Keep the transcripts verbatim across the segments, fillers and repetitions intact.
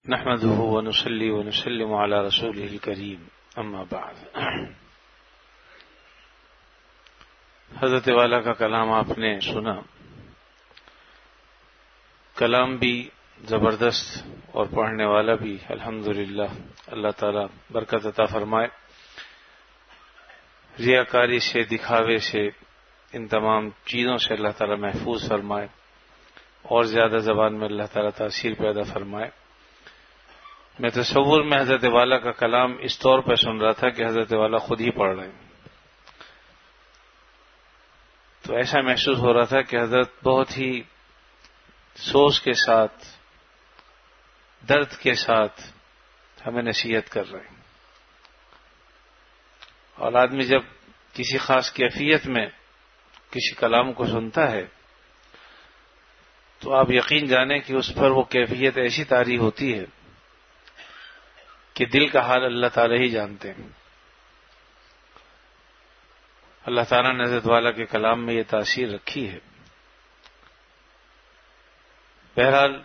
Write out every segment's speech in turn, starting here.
نحمده ونصلي ونسلم على رسوله الكريم اما بعد. حضرت والا کا کلام آپ نے سنا. کلام بھی زبردست اور پڑھنے والا بھی الحمدللہ. اللہ تعالی برکت عطا فرمائے. ریاکاری سے، دکھاوے سے، ان تمام چیزوں سے اللہ تعالی محفوظ فرمائے اور زیادہ زبان میں اللہ تعالی تاثیر پیدا فرمائے. میں تصور میں حضرت والا کا کلام اس طور پہ سن رہا تھا کہ حضرت والا خود ہی پڑھ رہے ہیں، تو ایسا محسوس ہو رہا تھا کہ حضرت بہت ہی سوچ کے ساتھ، درد کے ساتھ ہمیں نصیحت کر رہے ہیں. اور آدمی جب کسی خاص کیفیت میں کسی کلام کو سنتا ہے تو آپ یقین جانیں کہ اس پر وہ کیفیت ایسی طاری ہوتی ہے کہ دل کا حال اللہ تعالی ہی جانتے ہیں. اللہ تعالیٰ نے حضرت والا کے کلام میں یہ تاثیر رکھی ہے. بہرحال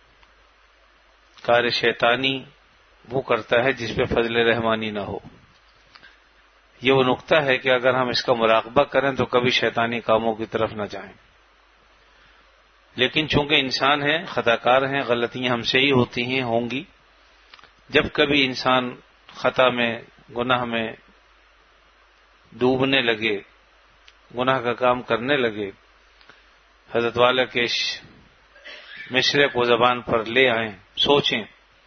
کار شیطانی وہ کرتا ہے جس پہ فضل رحمانی نہ ہو. یہ وہ نقطہ ہے کہ اگر ہم اس کا مراقبہ کریں تو کبھی شیطانی کاموں کی طرف نہ جائیں. لیکن چونکہ انسان ہیں، خطا کار ہیں، غلطیاں ہم سے ہی ہوتی ہیں، ہوں گی. جب کبھی انسان خطا میں، گناہ میں ڈوبنے لگے، گناہ کا کام کرنے لگے، حضرت والا کے مشرے کو زبان پر لے آئیں، سوچیں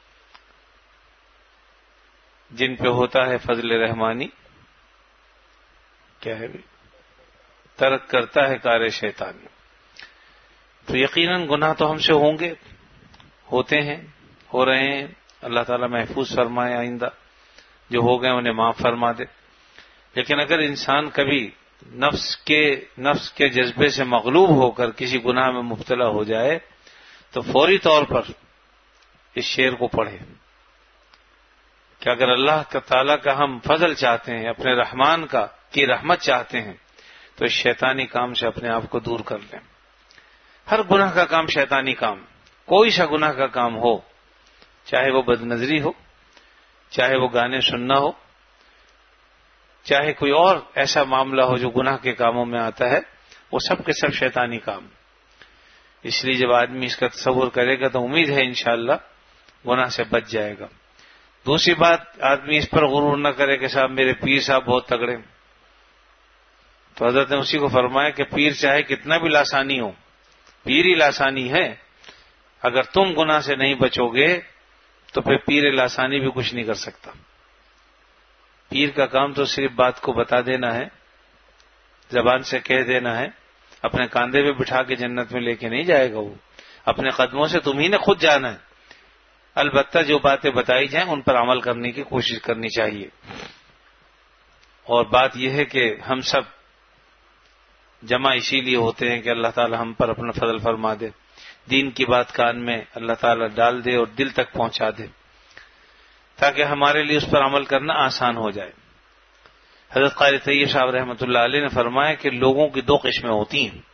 جن پہ ہوتا ہے فضل رحمانی، کیا ہے بھی ترک کرتا ہے کار شیطانی. تو یقیناً گناہ تو ہم سے ہوں گے، ہوتے ہیں، ہو رہے ہیں. اللہ تعالیٰ محفوظ فرمائے، آئندہ جو ہو گئے انہیں معاف فرما دے. لیکن اگر انسان کبھی نفس کے نفس کے جذبے سے مغلوب ہو کر کسی گناہ میں مبتلا ہو جائے تو فوری طور پر اس شعر کو پڑھے کہ اگر اللہ تعالیٰ کا ہم فضل چاہتے ہیں، اپنے رحمان کا کی رحمت چاہتے ہیں، تو اس شیطانی کام سے اپنے آپ کو دور کر لیں. ہر گناہ کا کام شیطانی کام، کوئی سا گناہ کا کام ہو، چاہے وہ بد نظری ہو، چاہے وہ گانے سننا ہو، چاہے کوئی اور ایسا معاملہ ہو جو گناہ کے کاموں میں آتا ہے، وہ سب کے سب شیطانی کام. اس لیے جب آدمی اس کا تصور کرے گا تو امید ہے انشاءاللہ گناہ سے بچ جائے گا. دوسری بات، آدمی اس پر غرور نہ کرے کہ صاحب میرے پیر صاحب بہت تگڑے. تو حضرت نے اسی کو فرمایا کہ پیر چاہے کتنا بھی لاسانی ہو، پیر ہی لاسانی ہے. اگر تم گناہ سے نہیں بچو گے تو پھر پیر لاسانی بھی کچھ نہیں کر سکتا. پیر کا کام تو صرف بات کو بتا دینا ہے، زبان سے کہہ دینا ہے. اپنے کاندھے پہ بٹھا کے جنت میں لے کے نہیں جائے گا. وہ اپنے قدموں سے تم ہی نے خود جانا ہے. البتہ جو باتیں بتائی جائیں ان پر عمل کرنے کی کوشش کرنی چاہیے. اور بات یہ ہے کہ ہم سب جمع اسی لیے ہوتے ہیں کہ اللہ تعالی ہم پر اپنا فضل فرما دے، دین کی بات کان میں اللہ تعالی ڈال دے اور دل تک پہنچا دے تاکہ ہمارے لیے اس پر عمل کرنا آسان ہو جائے. حضرت قاری طیب صاحب رحمۃ اللہ علیہ نے فرمایا کہ لوگوں کی دو قسمیں ہوتی ہیں.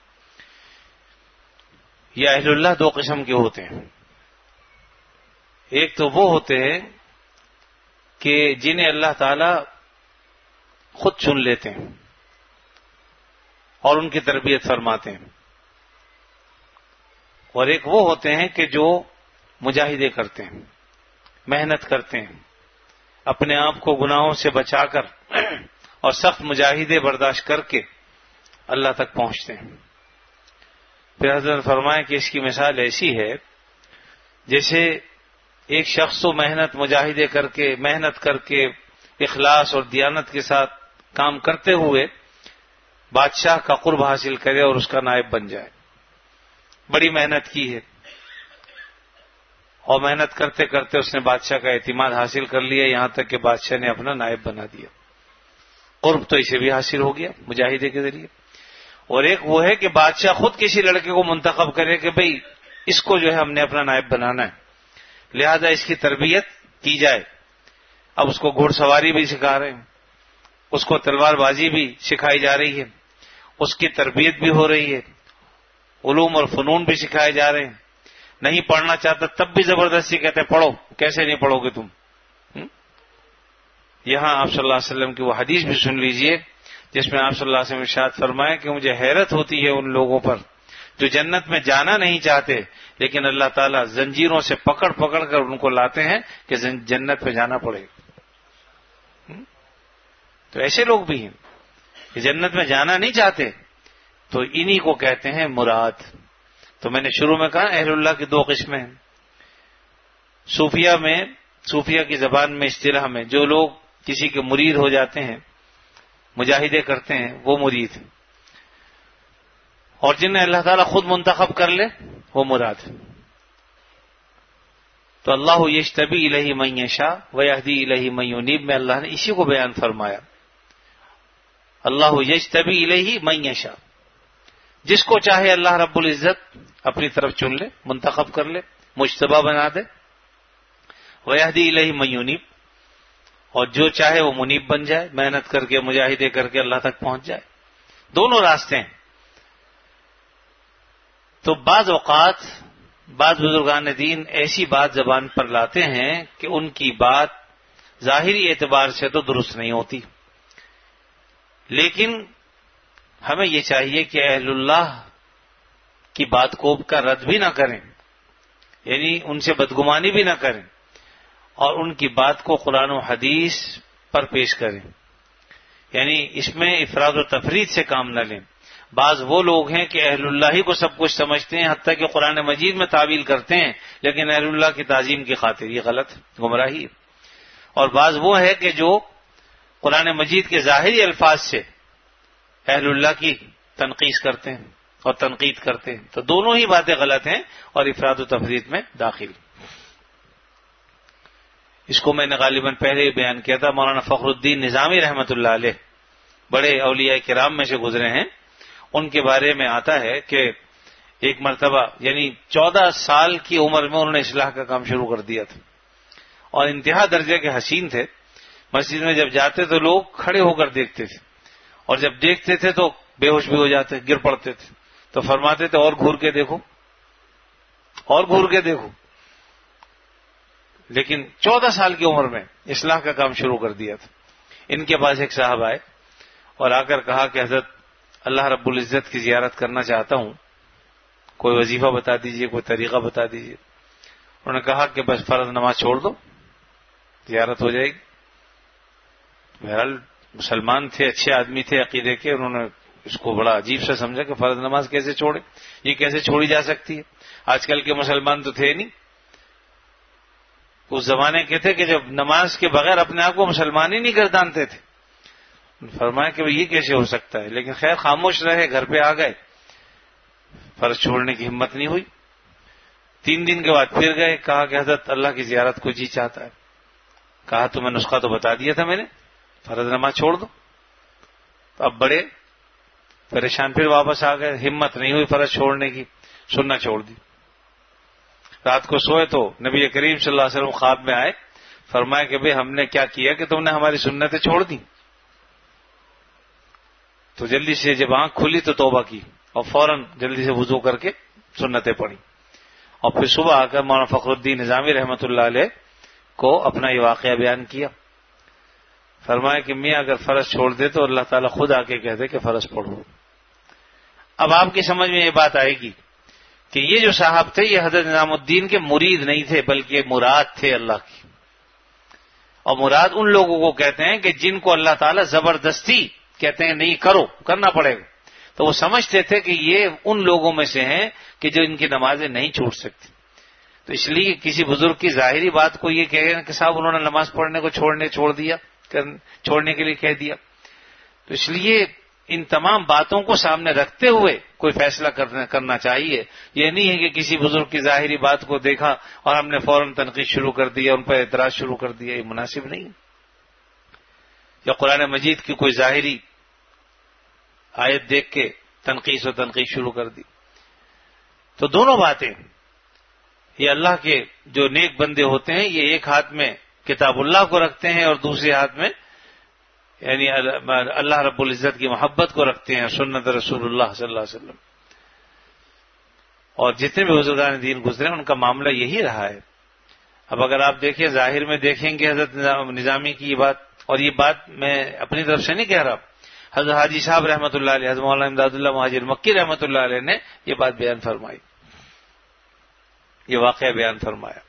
یا اہل اللہ دو قسم کے ہوتے ہیں. ایک تو وہ ہوتے ہیں کہ جنہیں اللہ تعالی خود چن لیتے ہیں اور ان کی تربیت فرماتے ہیں. اور ایک وہ ہوتے ہیں کہ جو مجاہدے کرتے ہیں، محنت کرتے ہیں، اپنے آپ کو گناہوں سے بچا کر اور سخت مجاہدے برداشت کر کے اللہ تک پہنچتے ہیں. پھر حضرت نے فرمایا کہ اس کی مثال ایسی ہے جیسے ایک شخص تو محنت مجاہدے کر کے محنت کر کے اخلاص اور دیانت کے ساتھ کام کرتے ہوئے بادشاہ کا قرب حاصل کرے اور اس کا نائب بن جائے. بڑی محنت کی ہے اور محنت کرتے کرتے اس نے بادشاہ کا اعتماد حاصل کر لیا، یہاں تک کہ بادشاہ نے اپنا نائب بنا دیا. قرب تو اسے بھی حاصل ہو گیا مجاہدے کے ذریعے. اور ایک وہ ہے کہ بادشاہ خود کسی لڑکے کو منتخب کرے کہ بھئی اس کو جو ہے ہم نے اپنا نائب بنانا ہے، لہذا اس کی تربیت کی جائے. اب اس کو گھوڑ سواری بھی سکھا رہے ہیں، اس کو تلوار بازی بھی سکھائی جا رہی ہے، اس کی تربیت بھی ہو رہی ہے، علوم اور فنون بھی سکھائے جا رہے ہیں. نہیں پڑھنا چاہتا تب بھی زبردستی کہتے پڑھو. کیسے نہیں پڑھو گے تم؟ یہاں آپ صلی اللہ علیہ وسلم کی وہ حدیث بھی سن لیجئے جس میں آپ صلی اللہ علیہ وسلم ارشاد فرمائے کہ مجھے حیرت ہوتی ہے ان لوگوں پر جو جنت میں جانا نہیں چاہتے لیکن اللہ تعالیٰ زنجیروں سے پکڑ پکڑ کر ان کو لاتے ہیں کہ جنت میں جانا پڑے. تو ایسے لوگ بھی ہیں کہ جنت میں جانا نہیں چاہتے، تو انہی کو کہتے ہیں مراد. تو میں نے شروع میں کہا اہل اللہ کی دو قسمیں ہیں. صوفیہ میں، صوفیہ کی زبان میں، اصطلاح میں جو لوگ کسی کے مرید ہو جاتے ہیں، مجاہدے کرتے ہیں، وہ مرید ہیں. اور جنہیں اللہ تعالیٰ خود منتخب کر لے وہ مراد. تو اللہ یجتبی الیہ من یشاء ویہدی الیہ من ینیب میں اللہ نے اسی کو بیان فرمایا. اللہ یجتبی الیہ من یشاء، جس کو چاہے اللہ رب العزت اپنی طرف چن لے، منتخب کر لے، مجتبی بنا دے. ویہدی الیہ من ینیب، اور جو چاہے وہ منیب بن جائے، محنت کر کے مجاہدے کر کے اللہ تک پہنچ جائے. دونوں راستے ہیں. تو بعض اوقات بعض بزرگان دین ایسی بات زبان پر لاتے ہیں کہ ان کی بات ظاہری اعتبار سے تو درست نہیں ہوتی، لیکن ہمیں یہ چاہیے کہ اہل اللہ کی بات کو کا رد بھی نہ کریں، یعنی ان سے بدگمانی بھی نہ کریں، اور ان کی بات کو قرآن و حدیث پر پیش کریں. یعنی اس میں افراد و تفرید سے کام نہ لیں. بعض وہ لوگ ہیں کہ اہل اللہ ہی کو سب کچھ سمجھتے ہیں، حتیٰ کہ قرآن مجید میں تعویل کرتے ہیں، لیکن اہل اللہ کی تعظیم کی خاطر یہ غلط گمراہی. اور بعض وہ ہے کہ جو قرآن مجید کے ظاہری الفاظ سے اہل اللہ کی تنقیص کرتے ہیں اور تنقید کرتے ہیں. تو دونوں ہی باتیں غلط ہیں اور افراد و تفرید میں داخل. اس کو میں نے غالباً پہلے ہی بیان کیا تھا. مولانا فخر الدین نظامی رحمۃ اللہ علیہ بڑے اولیاء کرام میں سے گزرے ہیں. ان کے بارے میں آتا ہے کہ ایک مرتبہ یعنی چودہ سال کی عمر میں انہوں نے اصلاح کا کام شروع کر دیا تھا، اور انتہا درجے کے حسین تھے. مسجد میں جب جاتے تو لوگ کھڑے ہو کر دیکھتے تھے، اور جب دیکھتے تھے تو بے ہوش بھی ہو جاتے، گر پڑتے تھے. تو فرماتے تھے اور گھور کے دیکھو، اور گھور کے دیکھو. لیکن چودہ سال کی عمر میں اصلاح کا کام شروع کر دیا تھا. ان کے پاس ایک صاحب آئے اور آ کر کہا کہ حضرت اللہ رب العزت کی زیارت کرنا چاہتا ہوں، کوئی وظیفہ بتا دیجئے، کوئی طریقہ بتا دیجئے. انہوں نے کہا کہ بس فرض نماز چھوڑ دو، زیارت ہو جائے گی. بہرحال مسلمان تھے، اچھے آدمی تھے عقیدے کے، انہوں نے اس کو بڑا عجیب سا سمجھا کہ فرض نماز کیسے چھوڑے، یہ کیسے چھوڑی جا سکتی ہے. آج کل کے مسلمان تو تھے نہیں، اس زمانے کے تھے کہ جب نماز کے بغیر اپنے آپ کو مسلمان ہی نہیں گردانتے تھے. فرمایا کہ یہ کیسے ہو سکتا ہے، لیکن خیر خاموش رہے، گھر پہ آ گئے، فرض چھوڑنے کی ہمت نہیں ہوئی. تین دن کے بعد پھر گئے، کہا کہ حضرت اللہ کی زیارت کو جی چاہتا ہے. کہا تمہیں نسخہ تو بتا دیا تھا میں نے، فرض نماز چھوڑ دو. تو اب بڑے پریشان، پھر واپس آ گئے، ہمت نہیں ہوئی فرض چھوڑنے کی، سننا چھوڑ دی. رات کو سوئے تو نبی کریم صلی اللہ علیہ وسلم خواب میں آئے، فرمایا کہ بھئی ہم نے کیا کیا کہ تم نے ہماری سنتیں چھوڑ دی. تو جلدی سے جب آنکھ کھلی تو توبہ کی اور فوراً جلدی سے وضو کر کے سنتیں پڑھی. اور پھر صبح آ کر مولانا فخر الدین نظامی رحمۃ اللہ علیہ کو اپنا یہ واقعہ بیان کیا. فرمایا کہ میاں اگر فرض چھوڑ دے تو اللہ تعالیٰ خود آ کے کہہ دے کہ فرض پڑھو. اب آپ کی سمجھ میں یہ بات آئے گی کہ یہ جو صاحب تھے یہ حضرت نظام الدین کے مرید نہیں تھے، بلکہ مراد تھے اللہ کی. اور مراد ان لوگوں کو کہتے ہیں کہ جن کو اللہ تعالیٰ زبردستی کہتے ہیں نہیں کرو، کرنا پڑے گا. تو وہ سمجھتے تھے کہ یہ ان لوگوں میں سے ہیں کہ جو ان کی نمازیں نہیں چھوٹ سکتی. تو اس لیے کسی بزرگ کی ظاہری بات کو یہ کہہ کہ صاحب انہوں نے نماز پڑھنے کو چھوڑنے چھوڑ دیا چھوڑنے کے لیے کہہ دیا. تو اس لیے ان تمام باتوں کو سامنے رکھتے ہوئے کوئی فیصلہ کرنا چاہیے. یہ نہیں ہے کہ کسی بزرگ کی ظاہری بات کو دیکھا اور ہم نے فوراً تنقید شروع کر دیا، ان پر اعتراض شروع کر دیا، یہ مناسب نہیں. یا قرآن مجید کی کوئی ظاہری آیت دیکھ کے تنقید و تنقید شروع کر دی. تو دونوں باتیں، یہ اللہ کے جو نیک بندے ہوتے ہیں یہ ایک ہاتھ میں کتاب اللہ کو رکھتے ہیں اور دوسرے ہاتھ میں یعنی اللہ رب العزت کی محبت کو رکھتے ہیں، سنت رسول اللہ صلی اللہ علیہ وسلم. اور جتنے بھی بزرگان دین گزرے ان کا معاملہ یہی رہا ہے. اب اگر آپ دیکھیں ظاہر میں دیکھیں گے حضرت نظامی کی یہ بات، اور یہ بات میں اپنی طرف سے نہیں کہہ رہا، حضرت حاجی صاحب رحمۃ اللہ علیہ، حضرت مولانا امداد اللہ مہاجر مکی رحمۃ اللہ علیہ نے یہ بات بیان فرمائی، یہ واقعہ بیان فرمایا.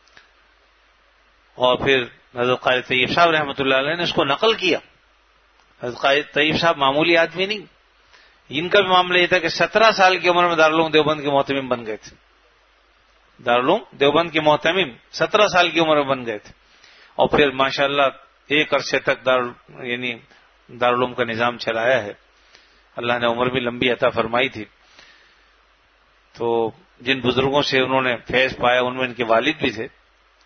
اور پھر حضرت قاری طیب صاحب رحمۃ اللہ علیہ نے اس کو نقل کیا. حضرت قاری طیب صاحب معمولی آدمی نہیں، ان کا بھی معاملہ یہ تھا کہ سترہ سال کی عمر میں دارالعلوم دیوبند کے محتمم بن گئے تھے. دارالعلوم دیوبند کے محتمم سترہ سال کی عمر میں بن گئے تھے، اور پھر ماشاءاللہ ایک عرصے تک دار یعنی دارالعلوم کا نظام چلایا ہے. اللہ نے عمر بھی لمبی عطا فرمائی تھی. تو جن بزرگوں سے انہوں نے فیض پایا ان میں ان کے والد بھی تھے.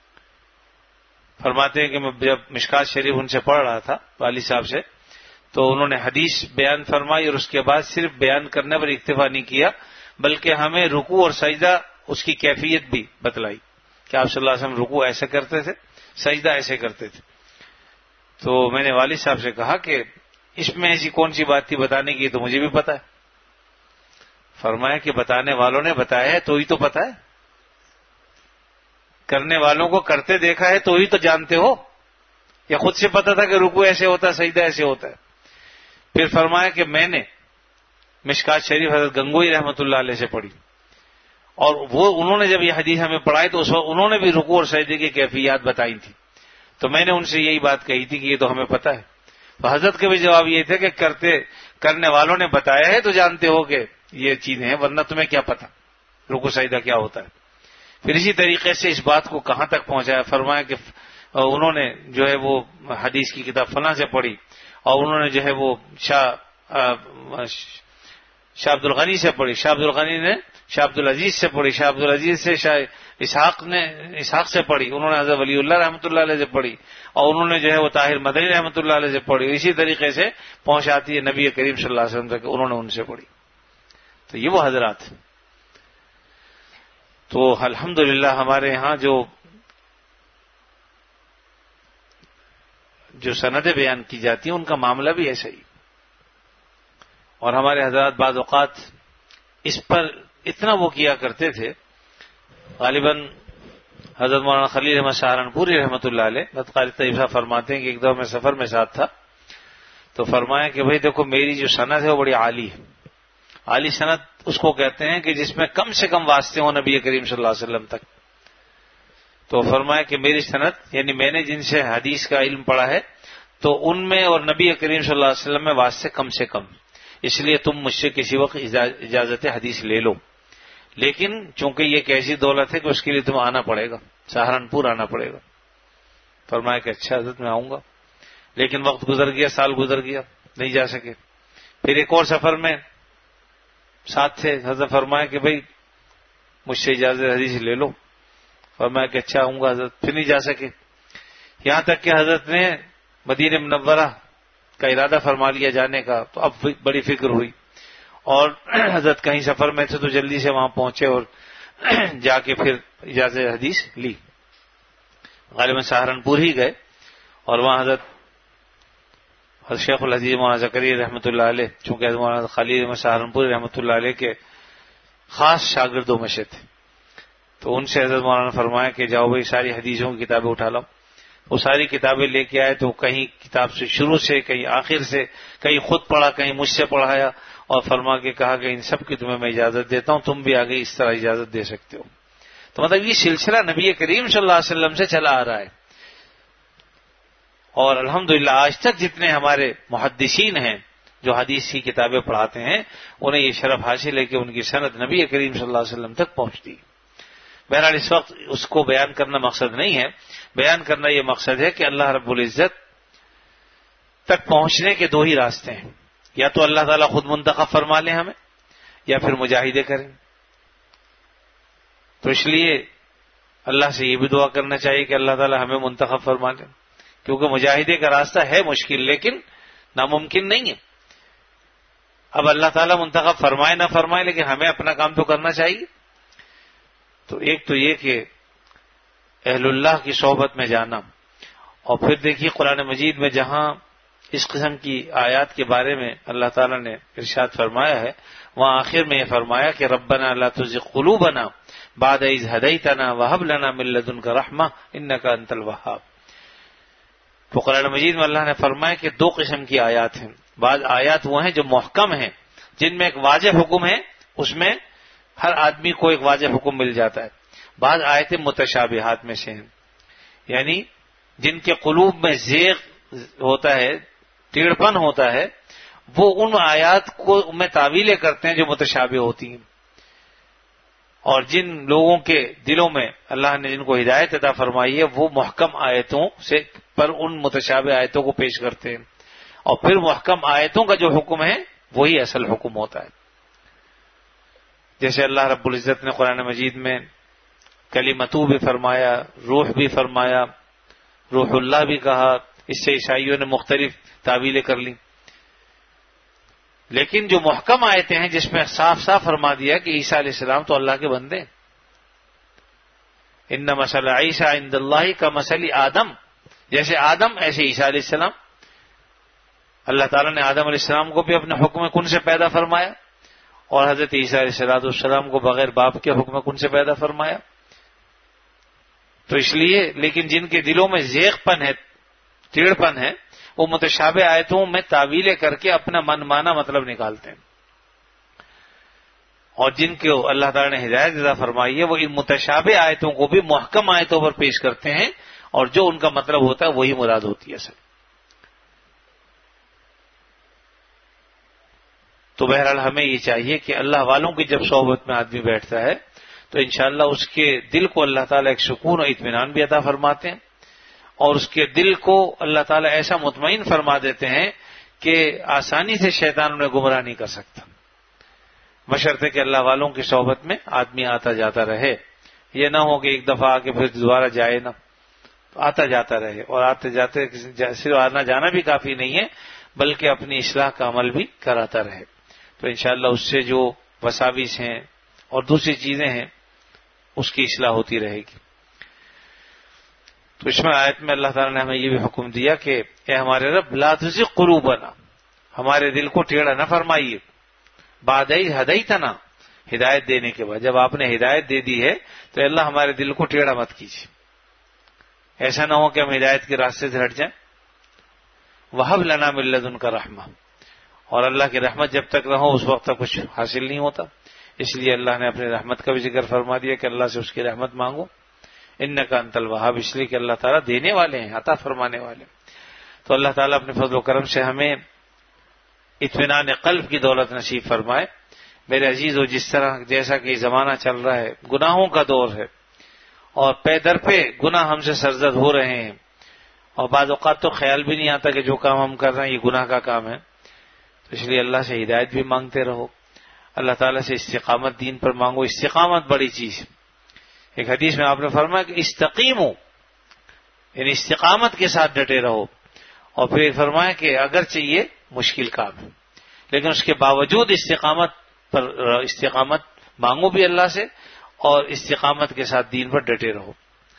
فرماتے ہیں کہ میں جب مشکات شریف ان سے پڑھ رہا تھا والد صاحب سے، تو انہوں نے حدیث بیان فرمائی اور اس کے بعد صرف بیان کرنے پر اکتفا نہیں کیا، بلکہ ہمیں رکوع اور سجدہ اس کی کیفیت بھی بتلائی کہ آپ صلی اللہ علیہ وسلم رکوع ایسے کرتے تھے، سجدہ ایسے کرتے تھے. تو میں نے والد صاحب سے کہا کہ اس میں ایسی کون سی بات تھی بتانے کی، تو مجھے بھی پتا ہے. فرمایا کہ بتانے والوں نے بتایا ہے تو ہی تو پتا ہے، کرنے والوں کو کرتے دیکھا ہے تو ہی تو جانتے ہو، یا خود سے پتا تھا کہ رکوع ایسے ہوتا ہے، سجدہ ایسے ہوتا ہے. پھر فرمایا کہ میں نے مشکات شریف حضرت گنگوئی رحمۃ اللہ علیہ سے پڑھی، اور وہ انہوں نے جب یہ حدیث ہمیں پڑھائی تو اس وقت انہوں نے بھی رکوع اور سجدے کی کیفیات بتائی تھی. تو میں نے ان سے یہی بات کہی تھی کہ یہ تو ہمیں پتا ہے. تو حضرت کے بھی جواب یہ تھے کہ کرتے کرنے والوں نے بتایا ہے تو جانتے ہو کہ یہ چیزیں ہیں، ورنہ تمہیں کیا پتا رکوع سجدہ کیا ہوتا ہے. پھر اسی طریقے سے اس بات کو کہاں تک پہنچایا، فرمایا کہ انہوں نے جو ہے وہ حدیث کی کتاب فلاں سے پڑھی، اور انہوں نے جو ہے وہ شاہ شاہ عبد الغنی سے پڑھی، شاہ عبد الغنی نے شاہ عبد العزیز سے پڑھی، شاہ عبد العزیز سے شاہ اسحاق نے اسحاق سے پڑھی، انہوں نے حضرت ولی اللہ رحمۃ اللہ علیہ سے پڑھی، اور انہوں نے جو ہے وہ طاہر مدنی رحمۃ اللہ علیہ سے پڑھی. اسی طریقے سے پہنچاتی ہے نبی کریم صلی اللہ علیہ وسلم تک، انہوں نے ان سے پڑھی. تو یہ وہ حضرات. تو الحمدللہ ہمارے ہاں جو جو سندیں بیان کی جاتی ہیں ان کا معاملہ بھی ایسا ہی. اور ہمارے حضرات بعض اوقات اس پر اتنا وہ کیا کرتے تھے، غالباً حضرت مولانا خلیل احمد سہارنپوری رحمۃ اللہ علیہ حضرت قاری طیب صاحب فرماتے ہیں کہ ایک دفعہ میں سفر میں ساتھ تھا، تو فرمایا کہ بھئی دیکھو میری جو سند ہے وہ بڑی عالی ہے. عالی سند اس کو کہتے ہیں کہ جس میں کم سے کم واسطے ہوں نبی کریم صلی اللہ علیہ وسلم تک. تو فرمایا کہ میری سند یعنی میں نے جن سے حدیث کا علم پڑھا ہے تو ان میں اور نبی کریم صلی اللہ علیہ وسلم میں واسطے کم سے کم، اس لیے تم مجھ سے کسی وقت اجازت حدیث لے لو، لیکن چونکہ یہ ایک ایسی دولت ہے کہ اس کے لیے تمہیں آنا پڑے گا، سہارنپور آنا پڑے گا. فرمایا کہ اچھا حضرت میں آؤں گا. لیکن وقت گزر گیا، سال گزر گیا، نہیں جا سکے. پھر ایک اور سفر میں ساتھ تھے، حضرت فرمایا کہ بھئی مجھ سے اجازت حدیث لے لو. فرمایا کہ اچھا آؤں گا حضرت. پھر نہیں جا سکے، یہاں تک کہ حضرت نے مدینہ منورہ کا ارادہ فرما لیا جانے کا. تو اب بڑی فکر ہوئی، اور حضرت کہیں سفر میں تھے تو جلدی سے وہاں پہنچے اور جا کے پھر اجازت حدیث لی. غالباً سہارنپور ہی گئے، اور وہاں حضرت حضرت شیخ الحدیث مولانا زکریا رحمۃ اللہ علیہ، چونکہ حضرت مولانا خلیل احمد سہارنپوری رحمۃ اللہ علیہ کے خاص شاگردوں میں سے تھے، تو ان سے حضرت مولانا فرمایا کہ جاؤ بھائی ساری حدیثوں کی کتابیں اٹھا لاؤ. وہ ساری کتابیں لے کے آئے، تو کہیں کتاب سے شروع سے، کہیں آخر سے، کہیں خود پڑھا، کہیں مجھ سے پڑھایا، اور فرما کے کہا کہ ان سب کی تمہیں میں اجازت دیتا ہوں، تم بھی آگے اس طرح اجازت دے سکتے ہو. تو مطلب یہ سلسلہ نبی کریم صلی اللہ علیہ وسلم سے چلا آ رہا ہے. اور الحمدللہ آج تک جتنے ہمارے محدثین ہیں جو حدیث کی کتابیں پڑھاتے ہیں، انہیں یہ شرف حاصل ہے کہ ان کی سند نبی کریم صلی اللہ علیہ وسلم تک پہنچتی. بہرحال اس وقت اس کو بیان کرنا مقصد نہیں ہے، بیان کرنا یہ مقصد ہے کہ اللہ رب العزت تک پہنچنے کے دو ہی راستے ہیں، یا تو اللہ تعالیٰ خود منتخب فرما لیں ہمیں، یا پھر مجاہدے کریں. تو اس لیے اللہ سے یہ بھی دعا کرنا چاہیے کہ اللہ تعالیٰ ہمیں منتخب فرما لیں، کیونکہ مجاہدے کا راستہ ہے مشکل لیکن ناممکن نہیں ہے. اب اللہ تعالیٰ منتخب فرمائے نہ فرمائے، لیکن ہمیں اپنا کام تو کرنا چاہیے. تو ایک تو یہ کہ اہل اللہ کی صحبت میں جانا، اور پھر دیکھیے قرآن مجید میں جہاں اس قسم کی آیات کے بارے میں اللہ تعالیٰ نے ارشاد فرمایا ہے، وہاں آخر میں یہ فرمایا کہ ربنا لا تزغ قلوبنا بعد اذ ہدیتنا وہب لنا من لدنک رحمہ انک انت الوہاب۔ تو قرآن مجید میں اللہ نے فرمایا کہ دو قسم کی آیات ہیں، بعض آیات وہ ہیں جو محکم ہیں، جن میں ایک واضح حکم ہے، اس میں ہر آدمی کو ایک واضح حکم مل جاتا ہے، بعض آیتیں متشابہات میں سے ہیں، یعنی جن کے قلوب میں زیغ ہوتا ہے، ٹیڑھپن ہوتا ہے، وہ ان آیات کو میں تعویلیں کرتے ہیں جو متشابہ ہوتی ہیں، اور جن لوگوں کے دلوں میں اللہ نے جن کو ہدایت عطا فرمائی ہے وہ محکم آیتوں سے پر ان متشابہ آیتوں کو پیش کرتے ہیں، اور پھر محکم آیتوں کا جو حکم ہے وہی اصل حکم ہوتا ہے۔ جیسے اللہ رب العزت نے قرآن مجید میں کلمتو بھی فرمایا، روح بھی فرمایا، روح اللہ بھی کہا، اس سے عیسائیوں نے مختلف تعویلیں کر لیں، لیکن جو محکم آیتیں ہیں جس میں صاف صاف فرما دیا کہ عیسیٰ علیہ السلام تو اللہ کے بندے، ان مثل عیسیٰ عند اللہ کا مثل آدم، جیسے آدم ایسے عیسیٰ علیہ السلام، اللہ تعالیٰ نے آدم علیہ السلام کو بھی اپنے حکم کن سے پیدا فرمایا، اور حضرت عیسیٰ علیہ الصلوۃ والسلام کو بغیر باپ کے حکم کن سے پیدا فرمایا۔ تو اس لیے لیکن جن کے دلوں میں زیغ پن ہے، ٹیڑھ پن ہے، وہ متشابہ آیتوں میں تعویلیں کر کے اپنا من مانا مطلب نکالتے ہیں، اور جن کو اللہ تعالیٰ نے ہدایت عطا فرمائی ہے وہ ان متشابہ آیتوں کو بھی محکم آیتوں پر پیش کرتے ہیں، اور جو ان کا مطلب ہوتا ہے وہی مراد ہوتی ہے اصل۔ تو بہرحال ہمیں یہ چاہیے کہ اللہ والوں کی جب صحبت میں آدمی بیٹھتا ہے تو انشاءاللہ اس کے دل کو اللہ تعالیٰ ایک سکون اور اطمینان بھی عطا فرماتے ہیں، اور اس کے دل کو اللہ تعالیٰ ایسا مطمئن فرما دیتے ہیں کہ آسانی سے شیطان انہیں گمراہ نہیں کر سکتا، بشرطے کہ اللہ والوں کی صحبت میں آدمی آتا جاتا رہے، یہ نہ ہو کہ ایک دفعہ آ کے پھر دوبارہ جائے نہ، تو آتا جاتا رہے، اور آتے جاتے صرف آنا جانا بھی کافی نہیں ہے بلکہ اپنی اصلاح کا عمل بھی کراتا رہے، تو انشاءاللہ اس سے جو وساوس ہیں اور دوسری چیزیں ہیں اس کی اصلاح ہوتی رہے گی۔ تو اس میں آیت میں اللہ تعالیٰ نے ہمیں یہ بھی حکم دیا کہ اے ہمارے رب لا تزغ قلوبنا، ہمارے دل کو ٹیڑھا نہ فرمائیے، بعد اذ ہدیتنا، ہدایت دینے کے بعد، جب آپ نے ہدایت دے دی ہے تو اللہ ہمارے دل کو ٹیڑھا مت کیجیے، ایسا نہ ہو کہ ہم ہدایت کے راستے سے ہٹ جائیں۔ وہب لنا من لدنک رحمہ، اور اللہ کی رحمت جب تک نہ ہو اس وقت تک کچھ حاصل نہیں ہوتا، اس لیے اللہ نے اپنی رحمت کا بھی ذکر فرما دیا کہ اللہ سے اس کی رحمت مانگو، انک انت الوہاب، اس لیے کہ اللہ تعالیٰ دینے والے ہیں، عطا فرمانے والے ہیں۔ تو اللہ تعالیٰ اپنے فضل و کرم سے ہمیں اطمینان قلب کی دولت نصیب فرمائے۔ میرے عزیزو، جس طرح جیسا کہ زمانہ چل رہا ہے، گناہوں کا دور ہے، اور پے در پہ گناہ ہم سے سرزد ہو رہے ہیں، اور بعض اوقات تو خیال بھی نہیں آتا کہ جو کام ہم کر رہے ہیں یہ گناہ کا کام ہے، تو اس لیے اللہ سے ہدایت بھی مانگتے رہو، اللہ تعالیٰ سے استقامت دین پر مانگو، استقامت بڑی چیز ہے۔ ایک حدیث میں آپ نے فرمایا کہ استقیموا، یعنی استقامت کے ساتھ ڈٹے رہو، اور پھر فرمایا کہ اگرچہ یہ مشکل کام ہے لیکن اس کے باوجود استقامت پر استقامت مانگو بھی اللہ سے، اور استقامت کے ساتھ دین پر ڈٹے رہو۔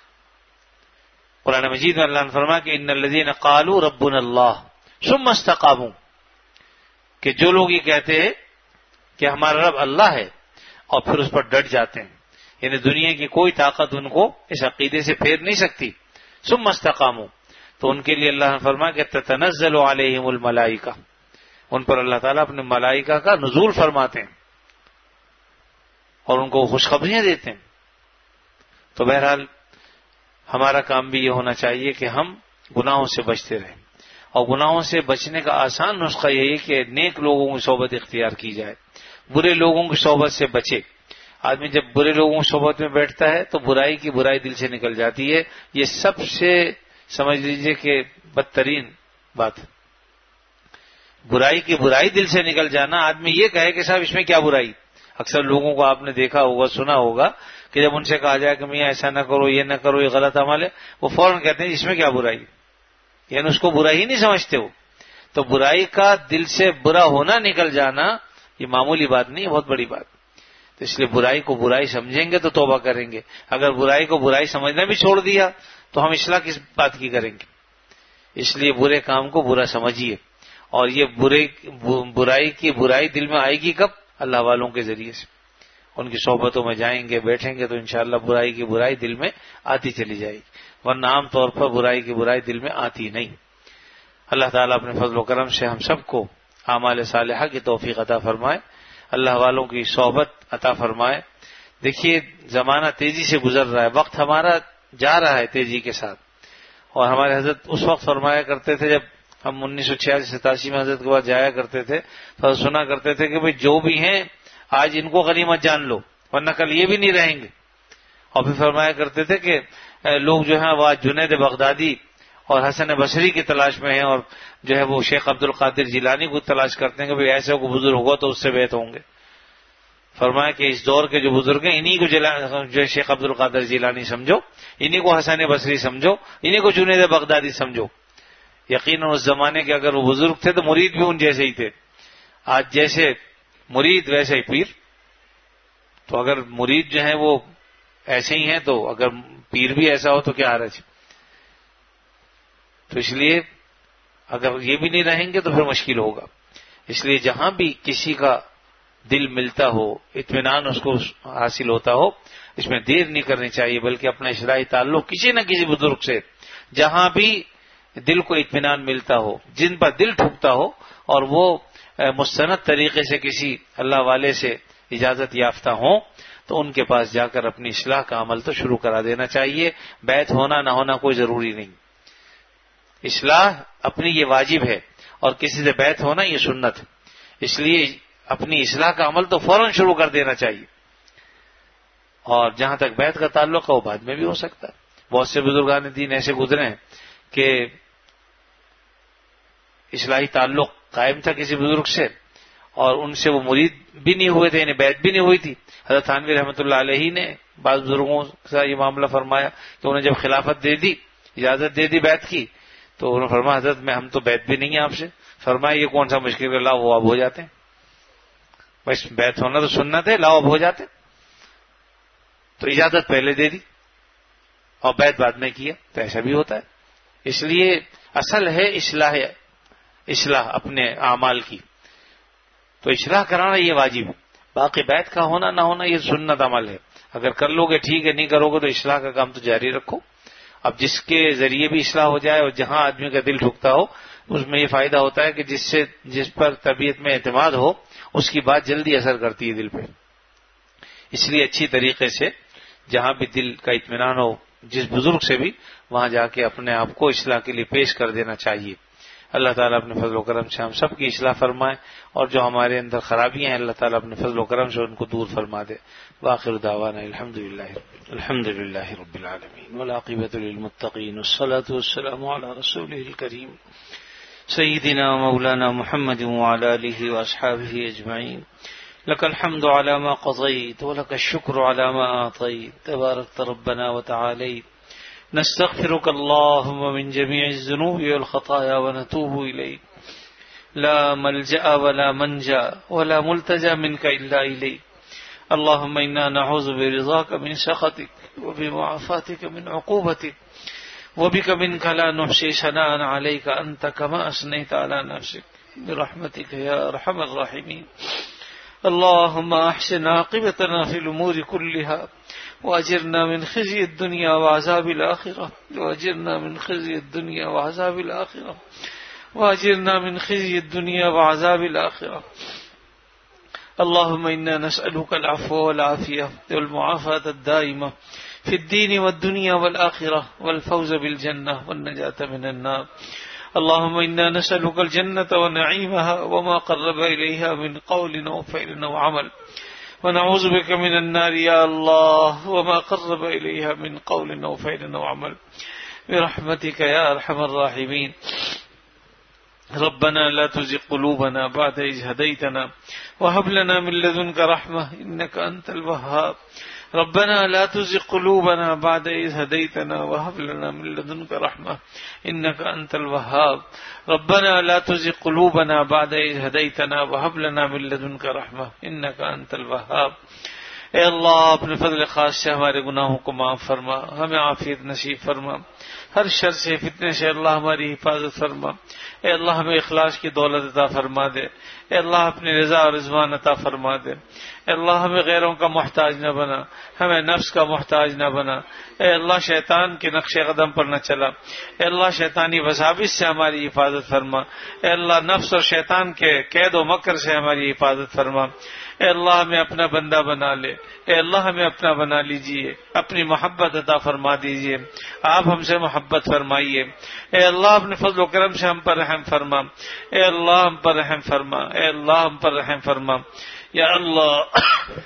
قرآن مجید میں اللہ نے فرمایا کہ ان الذین قالوا ربنا اللہ ثم استقاموا، کہ جو لوگ یہ کہتے ہیں کہ ہمارا رب اللہ ہے اور پھر اس پر ڈٹ جاتے ہیں، یعنی دنیا کی کوئی طاقت ان کو اس عقیدے سے پھیر نہیں سکتی، ثم استقاموا، تو ان کے لیے اللہ نے فرمایا کہ تتنزل علیہم الملائکہ، ان پر اللہ تعالیٰ اپنے ملائکہ کا نزول فرماتے ہیں اور ان کو خوشخبریاں دیتے ہیں۔ تو بہرحال ہمارا کام بھی یہ ہونا چاہیے کہ ہم گناہوں سے بچتے رہیں، اور گناہوں سے بچنے کا آسان نسخہ یہی کہ نیک لوگوں کی صحبت اختیار کی جائے، برے لوگوں کی صحبت سے بچے۔ آدمی جب برے لوگوں کی صحبت میں بیٹھتا ہے تو برائی کی برائی دل سے نکل جاتی ہے، یہ سب سے سمجھ لیجئے کہ بدترین بات ہے، برائی کی برائی دل سے نکل جانا۔ آدمی یہ کہے کہ صاحب اس میں کیا برائی، اکثر لوگوں کو آپ نے دیکھا ہوگا، سنا ہوگا کہ جب ان سے کہا جائے کہ میاں ایسا نہ کرو، یہ نہ کرو، یہ غلط عمل ہے، وہ فوراً کہتے ہیں اس میں کیا برائی، یعنی اس کو برا ہی نہیں سمجھتے وہ۔ تو برائی کا دل سے برا ہونا نکل جانا یہ معمولی بات نہیں، بہت بڑی بات۔ تو اس لیے برائی کو برائی سمجھیں گے تو توبہ کریں گے، اگر برائی کو برائی سمجھنا بھی چھوڑ دیا تو ہم اصلاح کس بات کی کریں گے۔ اس لیے برے کام کو برا سمجھیے، اور یہ برے برائی کی برائی دل میں آئے گی کب؟ اللہ والوں کے ذریعے سے، ان کی صحبتوں میں جائیں گے، بیٹھیں گے تو انشاءاللہ برائی کی برائی دل میں آتی چلی جائے گی، ورنہ عام طور پر برائی کی برائی دل میں آتی نہیں۔ اللہ تعالیٰ اپنے فضل و کرم سے ہم سب کو اعمال صالحہ کی توفیق عطا فرمائے، اللہ والوں کی صحبت عطا فرمائے۔ دیکھیے زمانہ تیزی سے گزر رہا ہے، وقت ہمارا جا رہا ہے تیزی کے ساتھ، اور ہمارے حضرت اس وقت فرمایا کرتے تھے جب ہم انیس سو چھیاسی ستاسی میں حضرت کے بعد جایا کرتے تھے تو سنا کرتے تھے کہ بھئی جو بھی ہیں آج ان کو غنیمت جان لو ورنہ کل یہ بھی نہیں رہیں گے۔ اور پھر فرمایا کرتے تھے کہ لوگ جو ہیں وہ آج جنید بغدادی اور حسن بصری کی تلاش میں ہیں، اور جو ہے وہ شیخ عبد القادر جیلانی کو تلاش کرتے ہیں کہ بھئی ایسے کو بزرگ ہوگا تو اس سے بیعت ہوں گے۔ فرمایا کہ اس دور کے جو بزرگ ہیں انہی کو جو شیخ عبد القادر جیلانی سمجھو، انہی کو حسن بصری سمجھو، انہی کو جنید بغدادی سمجھو۔ یقیناً اس زمانے کے اگر وہ بزرگ تھے تو مرید بھی ان جیسے ہی تھے، آج جیسے مرید ویسے ہی پیر۔ تو اگر مرید جو ہیں وہ ایسے ہی ہیں تو اگر پیر بھی ایسا ہو تو کیا حرج؟ تو اس لیے اگر یہ بھی نہیں رہیں گے تو پھر مشکل ہوگا۔ اس لیے جہاں بھی کسی کا دل ملتا ہو، اطمینان اس کو حاصل ہوتا ہو، اس میں دیر نہیں کرنی چاہیے، بلکہ اپنا اصلاحی تعلق کسی نہ کسی بزرگ سے، جہاں بھی دل کو اطمینان ملتا ہو، جن پر دل ٹھکتا ہو اور وہ مستند طریقے سے کسی اللہ والے سے اجازت یافتہ ہوں، تو ان کے پاس جا کر اپنی اصلاح کا عمل تو شروع کرا دینا چاہیے۔ بیعت ہونا نہ ہونا کوئی ضروری نہیں، اصلاح اپنی یہ واجب ہے، اور کسی سے بیعت ہونا یہ سنت ہے۔ اس لیے اپنی اصلاح کا عمل تو فوراً شروع کر دینا چاہیے، اور جہاں تک بیعت کا تعلق ہے وہ بعد میں بھی ہو سکتا ہے۔ بہت سے بزرگان دین ایسے گزرے ہیں کہ اصلاحی تعلق قائم تھا کسی بزرگ سے، اور ان سے وہ مرید بھی نہیں ہوئے تھے، یعنی بیعت بھی نہیں ہوئی تھی۔ حضرت تھانوی رحمۃ اللہ علیہ نے بعض بزرگوں سے یہ معاملہ فرمایا کہ انہیں جب خلافت دے دی، اجازت دے دی بیعت کی، تو انہوں نے فرمایا حضرت میں ہم تو بیعت بھی نہیں ہیں آپ سے۔ فرمایا یہ کون سا مشکل ہے، لاؤ وہ اب ہو جاتے ہیں، بس بیعت ہونا تو سنت ہے، لاؤ اب ہو جاتے۔ تو اجازت پہلے دے دی اور بیعت بعد میں کیا، تو ایسا بھی ہوتا ہے۔ اس لیے اصل ہے اصلاح اصلاح اپنے اعمال کی، تو اصلاح کرانا یہ واجب ہے، باقی بیعت کا ہونا نہ ہونا یہ سنت عمل ہے۔ اگر کر لو گے ٹھیک ہے، نہیں کرو گے تو اصلاح کا کام تو جاری رکھو۔ اب جس کے ذریعے بھی اصلاح ہو جائے اور جہاں آدمی کا دل ٹھکتا ہو، اس میں یہ فائدہ ہوتا ہے کہ جس سے جس پر طبیعت میں اعتماد ہو اس کی بات جلدی اثر کرتی ہے دل پہ۔ اس لیے اچھی طریقے سے جہاں بھی دل کا اطمینان ہو جس بزرگ سے بھی، وہاں جا کے اپنے آپ کو اصلاح کے لیے پیش کر دینا چاہیے۔ اللہ تعالیٰ اپنے فضل و کرم سے ہم سب کی اصلاح فرمائے، اور جو ہمارے اندر خرابیاں ہیں اللہ تعالیٰ اپنے فضل و کرم سے ان کو دور فرما دے۔ وآخر دعوانا الحمد للہ الحمد للہ رب العالمین والعاقبۃ للمتقین والصلاة والسلام علی رسولہ الکریم سیدنا مولانا محمد وعلی آلہ واصحابہ اجمعین۔ لك الحمد على ما قضيت ولك الشكر على ما أعطيت تباركت ربنا وتعاليت نستغفرك اللهم من جميع الذنوب والخطايا ونتوب إليك لا ملجأ ولا منجا ولا ملتجا منك إلا إليك اللهم إنا نعوذ برضاك من سخطك وبمعافاتك من عقوبتك وبك منك لا نحصي ثناء عليك أنت كما أثنيت على نفسك برحمتك يا أرحم الراحمين اللهم احسن عاقبتنا في الامور كلها واجرنا من خزي الدنيا وعذاب الاخره واجرنا من خزي الدنيا وعذاب الاخره واجرنا من خزي الدنيا وعذاب الاخره اللهم انا نسالك العفو والعافيه والمعافاه الدائمه في الدين والدنيا والاخره والفوز بالجنه والنجاه من النار اللهم إنا نسألك الجنة ونعيمها وما قرب إليها من قول أو فعل أو عمل ونعوذ بك من النار يا الله وما قرب إليها من قول أو فعل أو عمل برحمتك يا أرحم الراحمين ربنا لا تزغ قلوبنا بعد إذ هديتنا وهب لنا من لدنك رحمة إنك أنت الوهاب ربنا لا تزغ قلوبنا بعد إذ هديتنا وهب لنا من لدنك رحمة إنك أنت الوهاب ربنا لا تزغ قلوبنا بعد إذ هديتنا وهب لنا من لدنك رحمة إنك أنت الوهاب اے اللہ اپنے فضل خاص سے ہمارے گناہوں کو معاف فرما، ہمیں عافیت نصیب فرما، ہر شر سے فتنے سے اللہ ہماری حفاظت فرما۔ اے اللہ ہمیں اخلاص کی دولت عطا فرما دے، اے اللہ اپنی رضا اور رضوان عطا فرما دے، اے اللہ ہمیں غیروں کا محتاج نہ بنا، ہمیں نفس کا محتاج نہ بنا، اے اللہ شیطان کے نقش قدم پر نہ چلا، اے اللہ شیطانی وساوس سے ہماری حفاظت فرما، اے اللہ نفس اور شیطان کے قید و مکر سے ہماری حفاظت فرما، اے اللہ ہمیں اپنا بندہ بنا لے، اے اللہ ہمیں اپنا بنا لیجئے، اپنی محبت عطا فرما دیجئے، آپ ہم سے محبت فرمائیے، اے اللہ اپنے فضل و کرم سے ہم پر رحم فرما، اے اللہ ہم پر رحم فرما، اے اللہ ہم پر رحم فرما، یا اللہ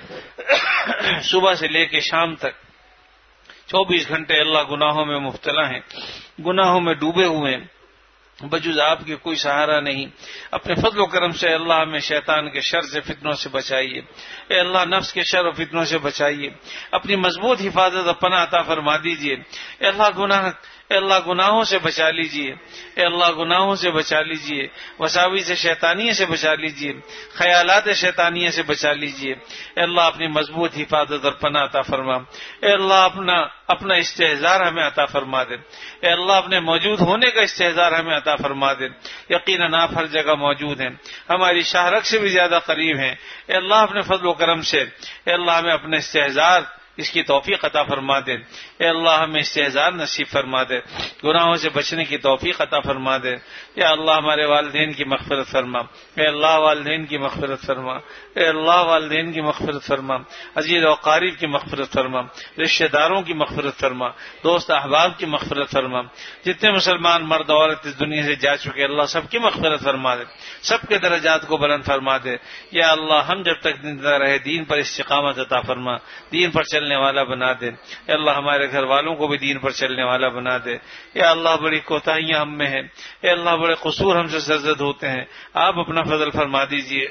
صبح سے لے کے شام تک چوبیس گھنٹے اللہ گناہوں میں مبتلا ہیں، گناہوں میں ڈوبے ہوئے ہیں، بجز آپ کے کوئی سہارا نہیں، اپنے فضل و کرم سے اللہ ہمیں شیطان کے شر سے فتنوں سے بچائیے، اے اللہ نفس کے شر و فتنوں سے بچائیے، اپنی مضبوط حفاظت اور پناہ عطا فرما دیجیے، اے اللہ گناہ اے اللہ گناہوں سے بچا لیجیے، اے اللہ گناہوں سے بچا لیجیے، وساوس شیطانیہ سے بچا لیجیے، خیالات شیطانیہ سے بچا لیجیے، اے اللہ اپنی مضبوط حفاظت اور پناہ عطا فرما، اے اللہ اپنا اپنا استحضار ہمیں عطا فرما دے، اے اللہ اپنے موجود ہونے کا استحضار ہمیں عطا فرما دے، یقیناً آپ ہر جگہ موجود ہیں، ہماری شاہرگ سے بھی زیادہ قریب ہیں، اے اللہ اپنے فضل و کرم سے اے اللہ ہمیں اپنے استحضار اس کی توفیق عطا فرما دے، اے اللہ ہمیں استحضار نصیب فرما دے، گناہوں سے بچنے کی توفیق عطا فرما دے، یا اللہ ہمارے والدین کی مغفرت فرما، اے اللہ والدین کی مغفرت فرما، اے اللہ والدین کی مغفرت فرما، عزیز و قریب کی مغفرت فرما، رشتہ داروں کی مغفرت فرما، دوست احباب کی مغفرت فرما، جتنے مسلمان مرد عورت اس دنیا سے جا چکے اللہ سب کی مغفرت فرما دے، سب کے درجات کو بلند فرما دے، یا اللہ ہم جب تک زندہ رہے دین پر استقامت عطا فرما، دین پر چلنے والا بنا دے، اے اللہ ہمارے گھر والوں کو بھی دین پر چلنے والا بنا دے، یا اللہ بڑی کوتاہیاں ہم میں ہیں، اے اللہ بڑے قصور ہم سے سرزد ہوتے ہیں، آپ اپنا فضل فرما دیجئے،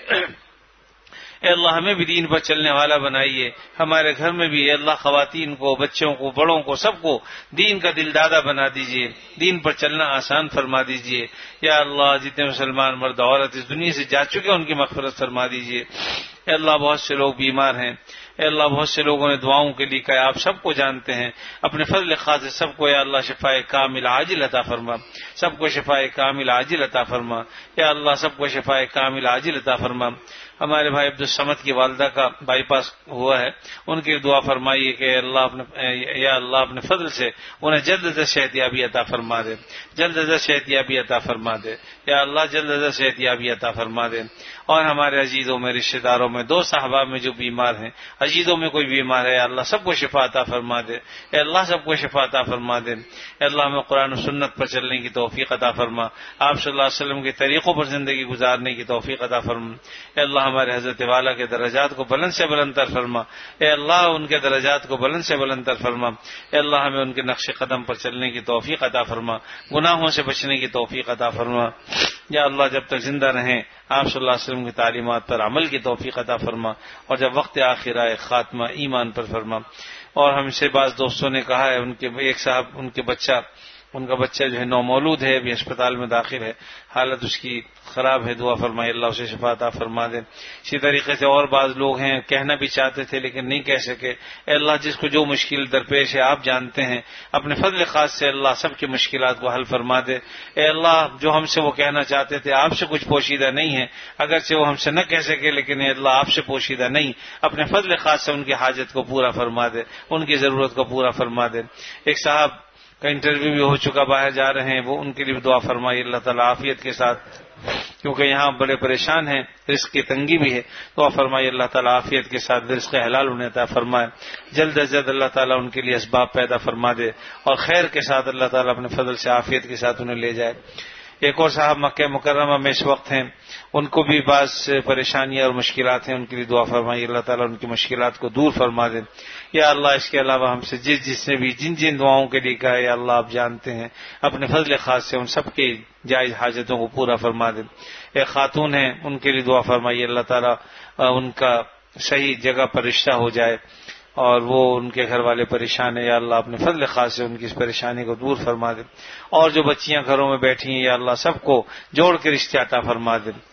اے اللہ ہمیں بھی دین پر چلنے والا بنائیے، ہمارے گھر میں بھی اے اللہ خواتین کو، بچوں کو، بڑوں کو، سب کو دین کا دل دادا بنا دیجئے، دین پر چلنا آسان فرما دیجئے، یا اللہ جتنے مسلمان مرد عورت اس دنیا سے جا چکے ان کی مغفرت فرما دیجئے، اے اللہ بہت سے لوگ بیمار ہیں، اے اللہ بہت سے لوگوں نے دعاؤں کے لیے کہا، آپ سب کو جانتے ہیں، اپنے فضل خاص سے سب کو یا اللہ شفاء کامل عاجل عطا فرما، سب کو شفاء کامل عاجل عطا فرما، یا اللہ سب کو شفاء کامل عاجل عطا فرما۔ ہمارے بھائی عبدالصمد کی والدہ کا بائی پاس ہوا ہے، ان کی دعا فرمائیے کہ اللہ اپنے یا اللہ اپنے فضل سے انہیں جلد از جلد صحت یابی عطا فرما دے، جلد از جلد صحت یابی عطا فرما دے، یا اللہ جلد از جلد صحت یابی عطا فرما دے۔ اور ہمارے عزیزوں میں، رشتہ داروں میں، دوست احباب میں جو بیمار ہیں، عزیزوں میں کوئی بیمار ہے، اللہ سب کو شفا عطا فرما دے، اے اللہ سب کو شفا عطا فرما دے، اے اللہ ہمیں قرآن و سنت پر چلنے کی توفیق عطا فرما، آپ صلی اللہ علیہ وسلم کے طریقوں پر زندگی گزارنے کی توفیق عطا فرما، اے اللہ ہمارے حضرت والا کے درجات کو بلند سے بلند تر فرما، اے اللہ ان کے درجات کو بلند سے بلند تر فرما، اے اللہ ہمیں ان کے نقش قدم پر چلنے کی توفیق عطا فرما، گناہوں سے بچنے کی توفیق عطا فرما، یا اللہ جب تک زندہ رہیں آپ صلی اللہ علیہ وسلم کی تعلیمات پر عمل کی توفیق عطا فرما، اور جب وقت آخر آئے خاتمہ ایمان پر فرما۔ اور ہم سے بعض دوستوں نے کہا ہے، ان کے ایک صاحب ان کے بچہ ان کا بچہ جو ہے نومولود ہے، ابھی اسپتال میں داخل ہے، حالت اس کی خراب ہے، دعا فرمائے اللہ اسے شفا عطا فرما دے۔ اسی طریقے سے اور بعض لوگ ہیں کہنا بھی چاہتے تھے لیکن نہیں کہہ سکے، اے اللہ جس کو جو مشکل درپیش ہے آپ جانتے ہیں، اپنے فضل خاص سے اللہ سب کی مشکلات کو حل فرما دے۔ اے اللہ جو ہم سے وہ کہنا چاہتے تھے آپ سے کچھ پوشیدہ نہیں ہے، اگرچہ وہ ہم سے نہ کہہ سکے لیکن اے اللہ آپ سے پوشیدہ نہیں، اپنے فضل خاص سے ان کی حاجت کو پورا فرما دے، ان کی ضرورت کو پورا فرما دے۔ ایک صاحب کا انٹرویو بھی ہو چکا، باہر جا رہے ہیں، وہ ان کے لیے دعا فرمائی اللہ تعالیٰ عافیت کے ساتھ، کیونکہ یہاں بڑے پریشان ہیں، رزق کی تنگی بھی ہے، دعا فرمائی اللہ تعالیٰ عافیت کے ساتھ رزق حلال انہیں عطا فرمائے، جلد از جلد اللہ تعالیٰ ان کے لیے اسباب پیدا فرما دے، اور خیر کے ساتھ اللہ تعالیٰ اپنے فضل سے عافیت کے ساتھ انہیں لے جائے۔ ایک اور صاحب مکہ مکرمہ میں اس وقت ہیں، ان کو بھی بعض پریشانیاں اور مشکلات ہیں، ان کے لیے دعا فرمائی اللہ تعالیٰ ان کی مشکلات کو دور فرما دے۔ یا اللہ اس کے علاوہ ہم سے جس جس نے بھی جن جن دعاؤں کے لیے کہا ہے یا اللہ آپ جانتے ہیں، اپنے فضل خاص سے ان سب کے جائز حاجتوں کو پورا فرما دے۔ ایک خاتون ہیں، ان کے لیے دعا فرمائی اللہ تعالیٰ ان کا صحیح جگہ پر رشتہ ہو جائے، اور وہ ان کے گھر والے پریشان ہیں، یا اللہ اپنے فضل خاص سے ان کی اس پریشانی کو دور فرما دے۔ اور جو بچیاں گھروں میں بیٹھی ہیں یا اللہ سب کو جوڑ کے رشتے عطا فرما دے،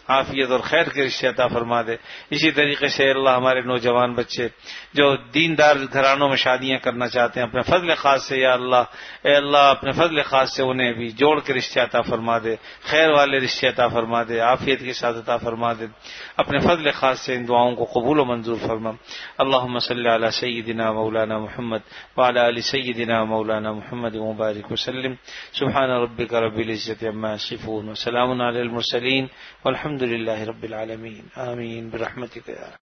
عافیت اور خیر کے رشتے عطا فرما دے. اسی طریقے سے اللہ ہمارے نوجوان بچے جو دیندار گھرانوں میں شادیاں کرنا چاہتے ہیں اپنے فضل خاص سے یا اللہ اے اللہ اپنے فضل خاص سے انہیں بھی جوڑ کے رشتے عطا فرما دے, خیر والے رشتے عطا فرما دے, عافیت کے ساتھ عطا فرما دے. اپنے فضل خاص سے ان دعاؤں کو قبول و منظور فرما. اللهم صل على سيدنا مولانا محمد وعلى آل سيدنا مولانا محمد وبارك وسلم. سبحان ربك رب العزة عما يصفون وسلام على المرسلين والحمد لله رب العالمين. آمين برحمتك يا